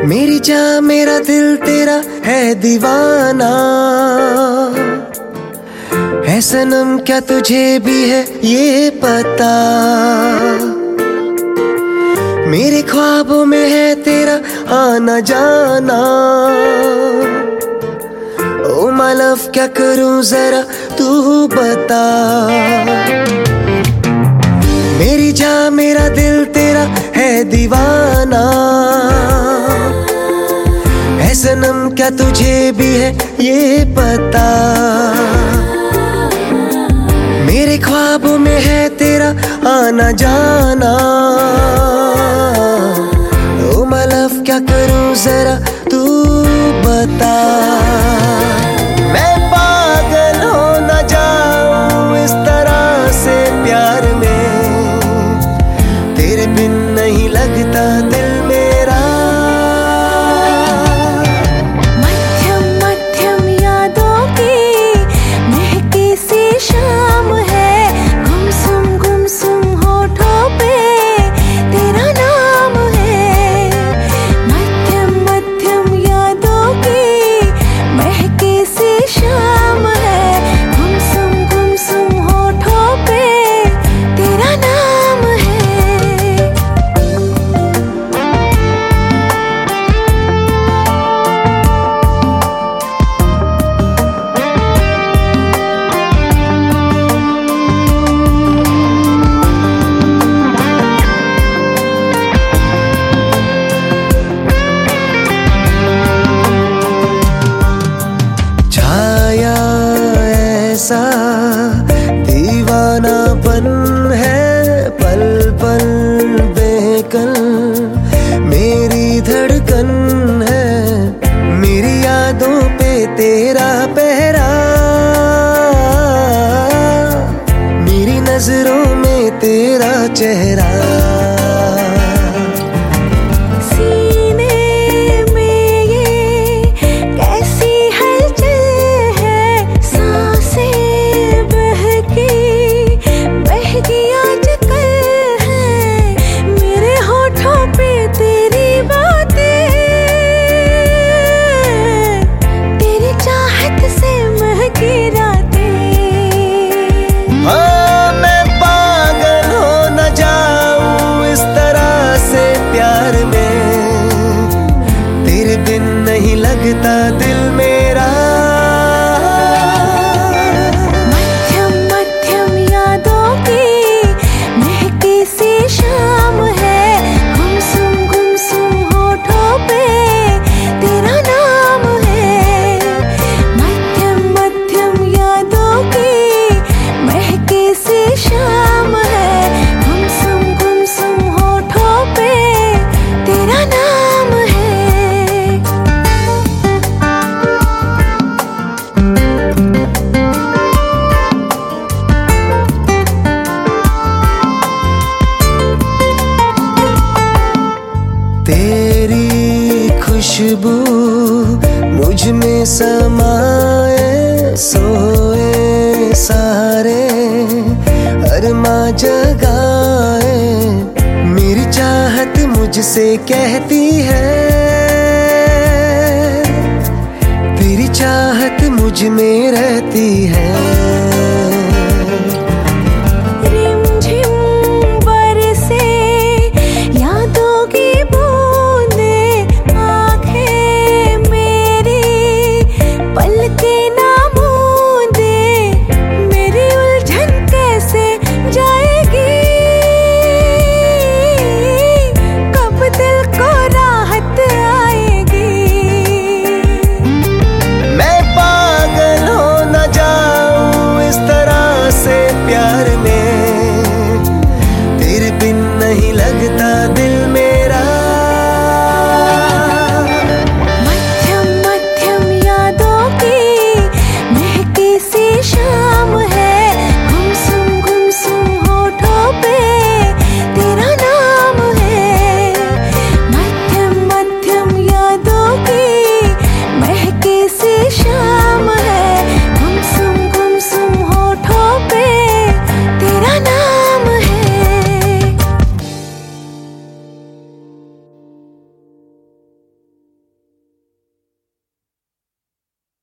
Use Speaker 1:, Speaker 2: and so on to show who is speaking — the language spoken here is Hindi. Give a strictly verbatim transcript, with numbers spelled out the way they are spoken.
Speaker 1: मेरी जान मेरा दिल तेरा है दीवाना, है सनम क्या तुझे भी है ये पता। मेरे ख्वाबों में है तेरा आना जाना। ओ माय लव क्या करूं जरा तू बता। मेरी जान मेरा दिल तेरा है दीवाना, है सनम क्या तुझे भी है ये पता। मेरे ख्वाबों में है तेरा आना जाना। ओ माय लव क्या करूं जरा तू बता। मैं पागल हो न जाऊं इस तरह से प्यार में, तेरे बिन नहीं लगता दिल मेरा।
Speaker 2: मध्यम मध्यम यादों की महकी सी शाम है, गुमसुम गुमसुम होठों पे तेरा नाम है। मध्यम मध्यम यादों की महकी सी शाम है, गुमसुम गुमसुम होठों पे तेरा नाम है।
Speaker 1: छाया ऐसा दीवानापन है, पल पल बेकल मेरी धड़कन है। मेरी यादों पे तेरा पहरा, मेरी नजरों में तेरा चेहरा। हाँ मैं पागल हो न जाऊं इस तरह से प्यार में, तेरे बिन नहीं लगता दिल मेरा।
Speaker 2: मध्यम मध्यम यादों की महकी सी शाम है, गुमसुम गुमसुम होठों पे तेरा नाम है। मध्यम मध्यम यादों की महकी सी शाम है, गुमसुम गुमसुम होठों पे तेरा नाम है।
Speaker 1: तेरी खुशबू मुझ में समाए, सोए सारे अरमा जगाए। मेरी चाहत मुझसे कहती है, तेरी चाहत मुझ में रहती है।